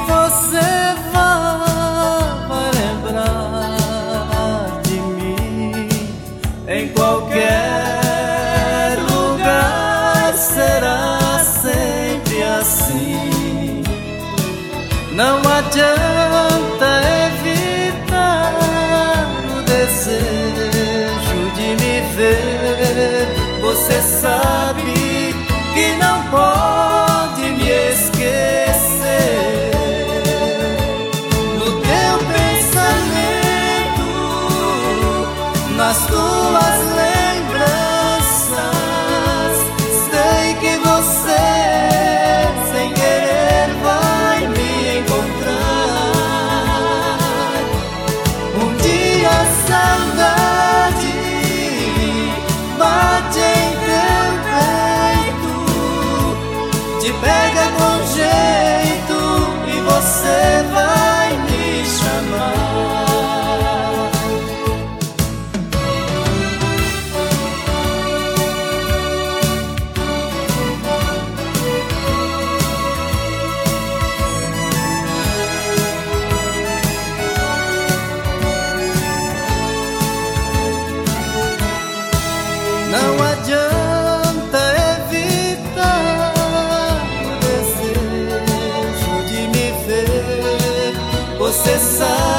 você vai lembrar de mim. Em qualquer lugar será sempre assim. Não adianta evitar o desejo de me ver. Você sabe que não pode me esquecer. No teu pensamento, nas tuas lembranças, sei que você sem querer vai me encontrar. Um dia a saudade bate em teu peito, te pega com jeito e você vai me chamar. Não adianta evitar o desejo de me ver. Você sabe